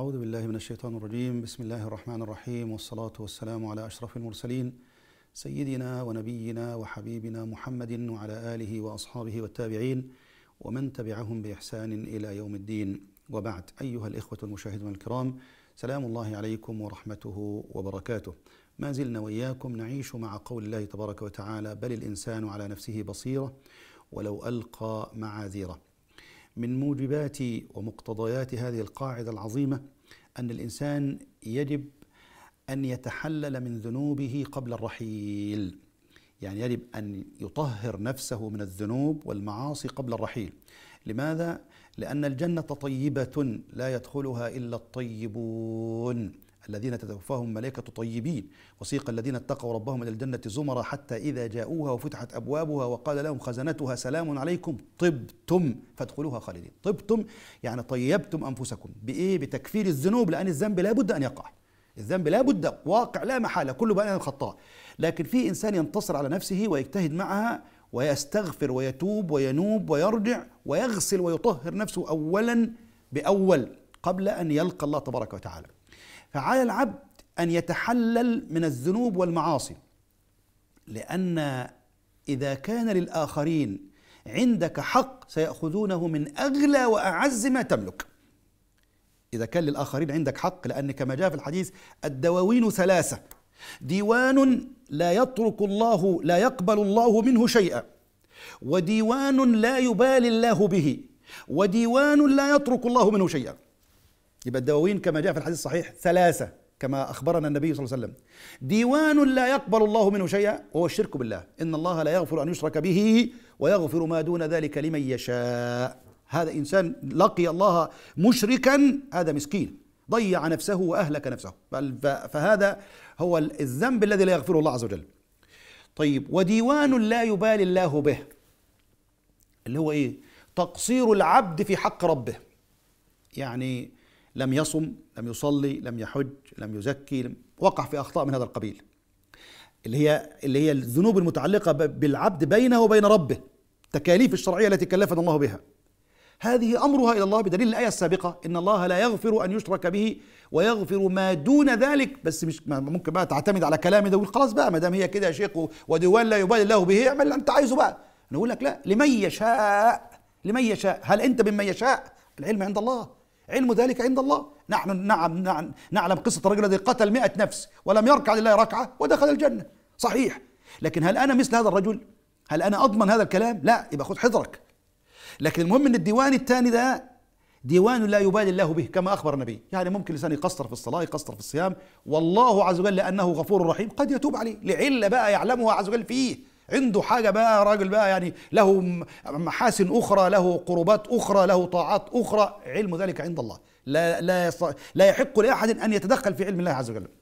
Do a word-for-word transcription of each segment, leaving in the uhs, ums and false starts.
أعوذ بالله من الشيطان الرجيم. بسم الله الرحمن الرحيم، والصلاة والسلام على أشرف المرسلين سيدنا ونبينا وحبيبنا محمد وعلى آله وأصحابه والتابعين ومن تبعهم بإحسان إلى يوم الدين، وبعد. أيها الإخوة المشاهدون الكرام، سلام الله عليكم ورحمته وبركاته. ما زلنا وإياكم نعيش مع قول الله تبارك وتعالى: بل الإنسان على نفسه بصيرة ولو ألقى معاذيره. من موجبات ومقتضيات هذه القاعدة العظيمة أن الإنسان يجب أن يتحلل من ذنوبه قبل الرحيل، يعني يجب أن يطهر نفسه من الذنوب والمعاصي قبل الرحيل. لماذا؟ لأن الجنة طيبة لا يدخلها إلا الطيبون الذين تتوفاهم ملائكة طيبين. وسيق الذين اتقوا ربهم إلى الجنة زمرا حتى إذا جاءوها وفتحت أبوابها وقال لهم خزنتها سلام عليكم طبتم فادخلوها خالدين. طبتم يعني طيبتم أنفسكم بإيه؟ بتكفير الذنوب، لأن الذنب لا بد أن يقع، الذنب لا بد واقع لا محالة، كل بني آدم خطاء. لكن في إنسان ينتصر على نفسه ويجتهد معها ويستغفر ويتوب وينوب ويرجع ويغسل ويطهر نفسه أولا بأول قبل أن يلقى الله تبارك وتعالى. فعلى العبد أن يتحلل من الذنوب والمعاصي، لأن إذا كان للآخرين عندك حق سيأخذونه من أغلى وأعز ما تملك. إذا كان للآخرين عندك حق، لأن كما جاء في الحديث: الدواوين ثلاثة: ديوان لا يترك الله لا يقبل الله منه شيئا، وديوان لا يبالي الله به، وديوان لا يترك الله منه شيئا. يبقى الدواوين كما جاء في الحديث الصحيح ثلاثة كما أخبرنا النبي صلى الله عليه وسلم: ديوان لا يقبل الله منه شيئا وهو الشرك بالله، إن الله لا يغفر أن يشرك به ويغفر ما دون ذلك لمن يشاء. هذا إنسان لقي الله مشركا، هذا مسكين ضيع نفسه وأهلك نفسه، فهذا هو الذنب الذي لا يغفره الله عز وجل. طيب، وديوان لا يبالي الله به، اللي هو إيه؟ تقصير العبد في حق ربه، يعني لم يصم، لم يصلي، لم يحج، لم يزكي، لم وقع في أخطاء من هذا القبيل، اللي هي اللي هي الذنوب المتعلقة بالعبد بينه وبين ربه، التكاليف الشرعية التي كلفنا الله بها. هذه أمرها إلى الله بدليل الآية السابقة: إن الله لا يغفر أن يشرك به ويغفر ما دون ذلك. بس مش ممكن بقى تعتمد على كلامي ده وخلاص بقى، ما دام هي كده يا شيخ وديوان لا يبالي الله به، اعمل اللي أنت عايزه بقى. نقول لك لا، لمن يشاء، لمن يشاء. هل أنت ممن يشاء؟ العلم عند الله، علم ذلك عند الله. نحن نعم نعم نعلم قصة الرجل الذي قتل مئة نفس ولم يركع لله ركعة ودخل الجنة، صحيح. لكن هل أنا مثل هذا الرجل؟ هل أنا أضمن هذا الكلام؟ لا، يبقى خذ حذرك. لكن المهم أن الديوان الثاني ده ديوان لا يبالي الله به كما أخبر النبي، يعني ممكن الإنسان يقصر في الصلاة، يقصر في الصيام، والله عز وجل لأنه غفور رحيم قد يتوب عليه لعلة بقى يعلمها عز وجل فيه، عنده حاجة بقى، راجل بقى يعني له محاسن أخرى، له قربات أخرى، له طاعات أخرى، علم ذلك عند الله، لا لا لا يحق لأحد أن يتدخل في علم الله عز وجل.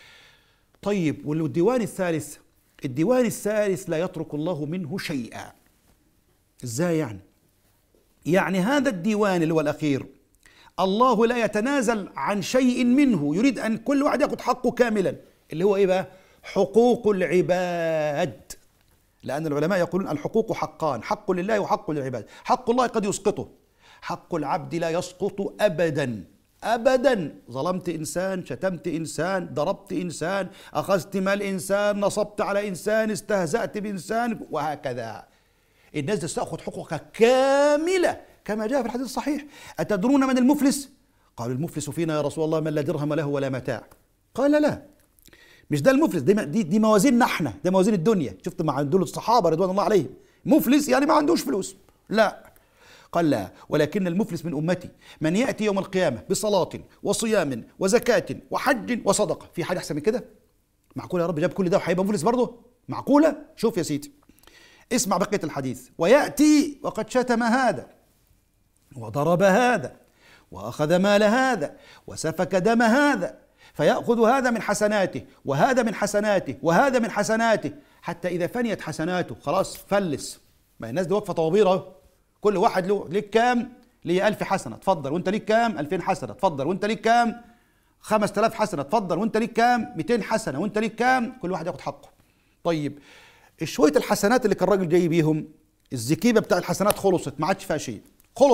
طيب، والديوان الثالث، الديوان الثالث لا يترك الله منه شيئا. إزاي يعني؟ يعني هذا الديوان اللي هو الأخير الله لا يتنازل عن شيء منه، يريد أن كل واحد يأخذ حقه كاملا، اللي هو إيه بقى؟ حقوق العباد. لأن العلماء يقولون الحقوق حقان: حق لله وحق للعباد. حق الله قد يسقطه، حق العبد لا يسقط أبدا أبدا. ظلمت إنسان، شتمت إنسان، ضربت إنسان، أخذت مال إنسان، نصبت على إنسان، استهزأت بإنسان، وهكذا. الناس تأخذ حقوقها كاملة كما جاء في الحديث الصحيح: أتدرون من المفلس؟ قالوا: المفلس فينا يا رسول الله من لا درهم له ولا متاع. قال: لا، مش ده المفلس، دي دي, دي موازيننا احنا، دي موازين الدنيا. شفت مع دول الصحابة رضوان الله عليهم، مفلس يعني ما عندوش فلوس، لا. قال: لا، ولكن المفلس من أمتي من يأتي يوم القيامة بصلاة وصيام وزكاة وحج وصدقة. في حاجة أحسن من كده؟ معقولة يا رب جاب كل ده وهيبقى مفلس برضه؟ معقولة؟ شوف يا سيدي، اسمع بقية الحديث: ويأتي وقد شتم هذا وضرب هذا وأخذ مال هذا وسفك دم هذا، فيأخذ هذا من حسناته وهذا من حسناته وهذا من حسناته، حتى إذا فنيت حسناته خلاص فلس. ما الناس دي واقفة طوابير اهو، كل واحد له ليك كام؟ ليه ألف حسنة، اتفضل. وأنت ليك كام؟ ألفين حسنة، اتفضل. وأنت ليك كام؟ خمس تلاف حسنة، اتفضل. وأنت ليك كام؟ مئتين حسنة. وأنت ليك كام؟ كل واحد ياخد حقه. طيب، شوية الحسنات اللي كان الراجل جاي بيهم، الزكيبة بتاع الحسنات خلصت، ما عادش فيها شيء، خلصت.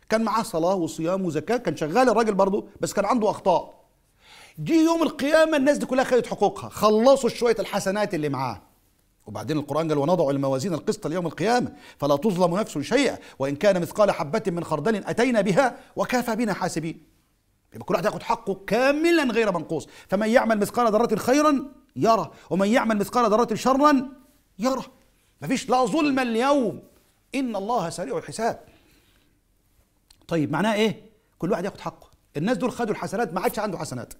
كان معاه صلاة وصيام وزكاة، كان شغال الراجل برضه، بس كان عنده أخطاء. جه يوم القيامة الناس دي كلها خدت حقوقها، خلصوا شوية الحسنات اللي معاه. وبعدين القرآن قال ونضع الموازين القسط ليوم القيامة فلا تظلم نفس شيئا وإن كان مثقال حبة من خردل أتينا بها وكفى بنا حاسبين. يبقى كل واحد ياخد حقه كاملا غير منقوص. فمن يعمل مثقال ذرة خيرا يرى ومن يعمل مثقال ذرة شرا يرى. مفيش لا ظلم اليوم إن الله سريع الحساب. طيب معناه إيه؟ كل واحد ياخد حقه. الناس دول خدوا الحسنات، ما عادش عنده حسنات.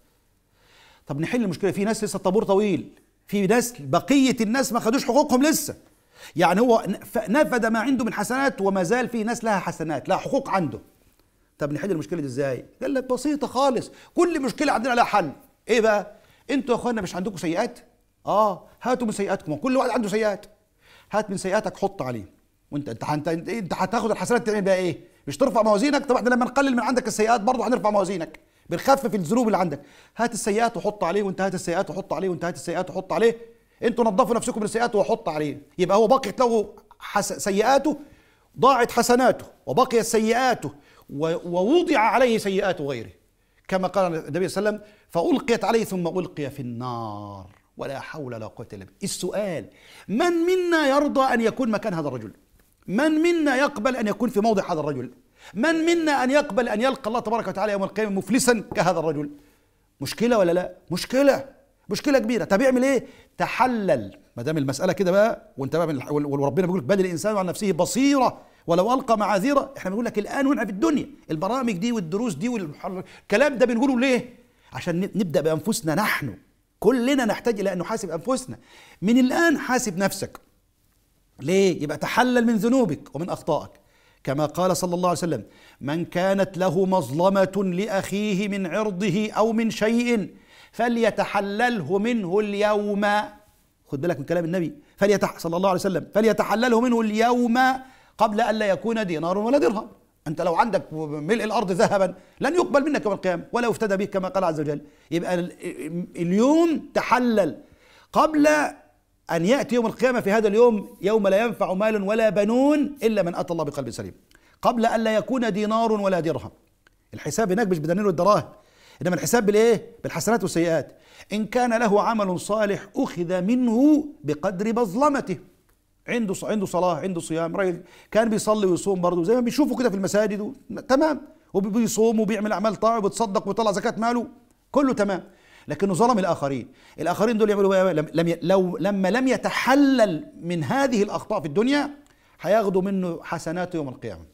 طب نحل المشكلة. في ناس لسه الطابور طويل، في ناس بقية الناس ما خدوش حقوقهم لسه، يعني هو نفد ما عنده من حسنات وما زال في ناس لها حسنات، لها حقوق عنده. طب نحل المشكلة دي ازاي؟ قال لك بسيطة خالص، كل مشكلة عندنا لها حل. ايه بقى؟ انتوا يا اخوانا مش عندكم سيئات؟ اه هاتوا من سيئاتكم، كل واحد عنده سيئات. هات من سيئاتك حط عليه، وانت انت انت, انت, انت هتاخد الحسنات تعمل بقى ايه؟ مش ترفع موازينك؟ طب احنا لما نقلل من عندك السيئات برضه هنرفع موازينك، بنخفف الذنوب اللي عندك. هات السيئات وحط عليه، وانت هات السيئات وحط عليه، وانت هات السيئات وحط عليه. انتوا نظفوا نفسكم من السيئات وحط عليه. يبقى هو بقيت له حس... سيئاته، ضاعت حسناته، وبقيت سيئاته، ووضع عليه سيئات غيره، كما قال النبي صلى الله عليه وسلم فألقيت عليه ثم ألقي في النار ولا حول ولا قوة إلا بالله. السؤال: من منا يرضى أن يكون مكان هذا الرجل؟ من منا يقبل أن يكون في موضع هذا الرجل؟ من منا أن يقبل أن يلقى الله تبارك وتعالى يوم القيامة مفلسا كهذا الرجل؟ مشكلة ولا لا؟ مشكلة، مشكلة كبيرة. طب يعمل إيه؟ تحلل. ما دام المسألة كده بقى، وأنت بقى من وربنا بيقول لك بل الإنسان عن نفسه بصيرة ولو ألقى معاذيره. إحنا بنقول لك الآن وإحنا في الدنيا، البرامج دي والدروس دي والكلام ده بنقوله ليه؟ عشان نبدأ بأنفسنا نحن. كلنا نحتاج إلى أن نحاسب أنفسنا من الآن. حاسب نفسك. ليه؟ يبقى تحلل من ذنوبك ومن أخطائك، كما قال صلى الله عليه وسلم: من كانت له مظلمة لأخيه من عرضه أو من شيء فليتحلله منه اليوم. خد بالك من كلام النبي، فليتح صلى الله عليه وسلم فليتحلله منه اليوم قبل أن لا يكون دينار ولا درهم. أنت لو عندك ملء الأرض ذهبا لن يقبل منك يوم القيامة ولا يفتدى به، كما قال عز وجل. يبقى اليوم تحلل قبل أن يأتي يوم القيامة. في هذا اليوم يوم لا ينفع مال ولا بنون إلا من أتى الله بقلب سليم، قبل أن لا يكون دينار ولا درهم. الحساب هناك مش بدنانير والدراهم، إنما الحساب بالإيه؟ بالحسنات والسيئات. إن كان له عمل صالح أخذ منه بقدر مظلمته. عنده عنده صلاة، عنده صيام، راجل كان بيصلي ويصوم برضه زي ما بيشوفوا كده في المساجد، تمام، وبيصوم وبيعمل أعمال طاعة وبيتصدق ويطلع زكاة ماله، كله تمام، لكنه ظلم الآخرين. الآخرين دول يعملوا إيه؟ لم لم لو لما لم يتحلل من هذه الأخطاء في الدنيا هياخدوا منه حسناته يوم القيامة.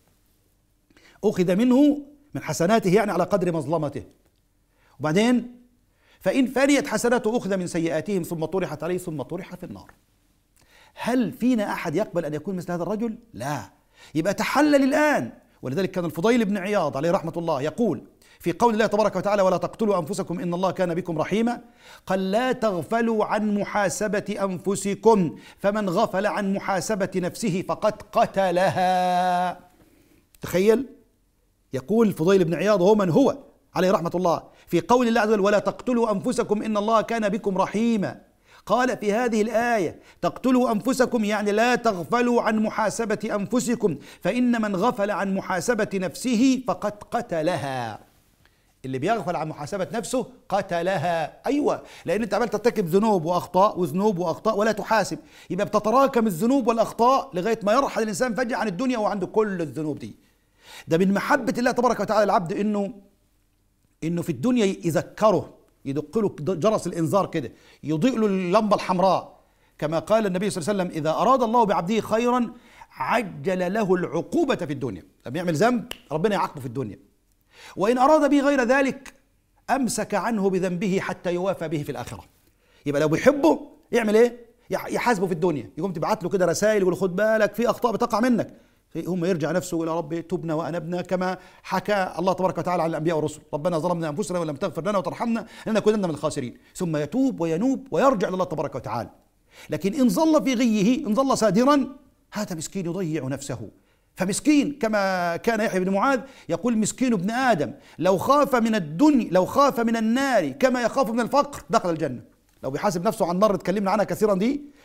أخذ منه من حسناته يعني على قدر مظلمته. وبعدين فإن فنيت حسناته أخذ من سيئاتهم ثم طرحت عليه ثم طرح في النار. هل فينا أحد يقبل أن يكون مثل هذا الرجل؟ لا. يبقى تحلل الآن. ولذلك كان الفضيل بن عياض عليه رحمة الله يقول في قول الله تبارك وتعالى: ولا تقتلوا أنفسكم إن الله كان بكم رحيما، قال: لا تغفلوا عن محاسبة أنفسكم فمن غفل عن محاسبة نفسه فقد قتلها. تخيل، يقول الفضيل بن عياض هو من هو عليه رحمة الله في قول الله عز وجل: ولا تقتلوا أنفسكم إن الله كان بكم رحيما، قال في هذه الآية: تقتلوا أنفسكم يعني لا تغفلوا عن محاسبة أنفسكم فإن من غفل عن محاسبة نفسه فقد قتلها. اللي بيغفل عن محاسبة نفسه قتلها. أيوة، لأن أنت عمال ترتكب ذنوب وأخطاء وذنوب وأخطاء ولا تحاسب، يبقى بتتراكم الذنوب والأخطاء لغاية ما يرحل الإنسان فجأة عن الدنيا وعنده كل الذنوب دي. ده من محبة الله تبارك وتعالى العبد إنه إنه في الدنيا يذكره، يدق له جرس الإنذار كده، يضيء له اللمبة الحمراء، كما قال النبي صلى الله عليه وسلم: إذا أراد الله بعبده خيرا عجل له العقوبة في الدنيا. لما يعمل ذنب ربنا يعاقبه في الدنيا، وإن أراد به غير ذلك أمسك عنه بذنبه حتى يوافى به في الآخرة. يبقى لو بيحبه يعمل إيه؟ يحاسبه في الدنيا، يقوم تبعت له كده رسائل يقول: خد بالك في أخطاء بتقع منك، هم يرجع نفسه إلى ربه: تبنا وأنبنا، كما حكى الله تبارك وتعالى عن الأنبياء والرسل: ربنا ظلمنا أنفسنا ولم تغفر لنا وترحمنا لنكونن من الخاسرين. ثم يتوب وينوب ويرجع لله تبارك وتعالى. لكن إن ظل في غيه، إن ظل سادرا، هذا مسكين يضيع نفسه. فمسكين كما كان يحيى بن معاذ يقول: مسكين ابن آدم لو خاف من الدنيا، لو خاف من النار كما يخاف من الفقر دخل الجنة. لو بيحاسب نفسه عن النار اتكلمنا عنها كثيرا دي،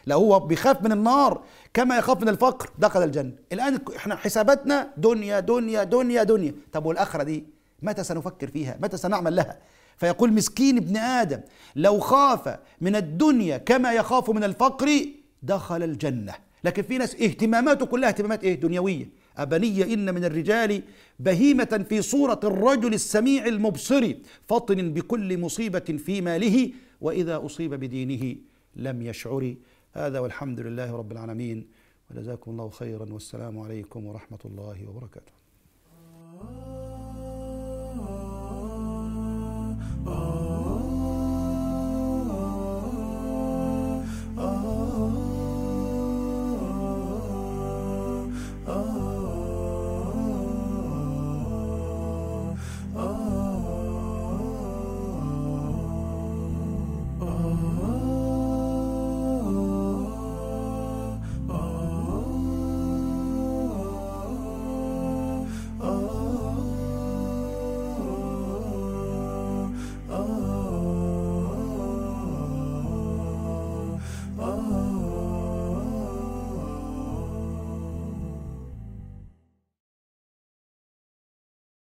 لو هو بيخاف من النار كما يخاف من الفقر دخل الجنة. الآن احنا حساباتنا دنيا دنيا دنيا دنيا. طب والآخرة دي متى سنفكر فيها؟ متى سنعمل لها؟ فيقول مسكين ابن آدم لو خاف من الدنيا كما يخاف من الفقر دخل الجنة. لكن في ناس اهتماماته كلها اهتمامات ايه؟ دنيوية. أبني إن من الرجال بهيمة في صورة الرجل السميع المبصر فطن بكل مصيبة في ماله وإذا أصيب بدينه لم يشعر. هذا والحمد لله رب العالمين، وجزاكم الله خيرا، والسلام عليكم ورحمة الله وبركاته.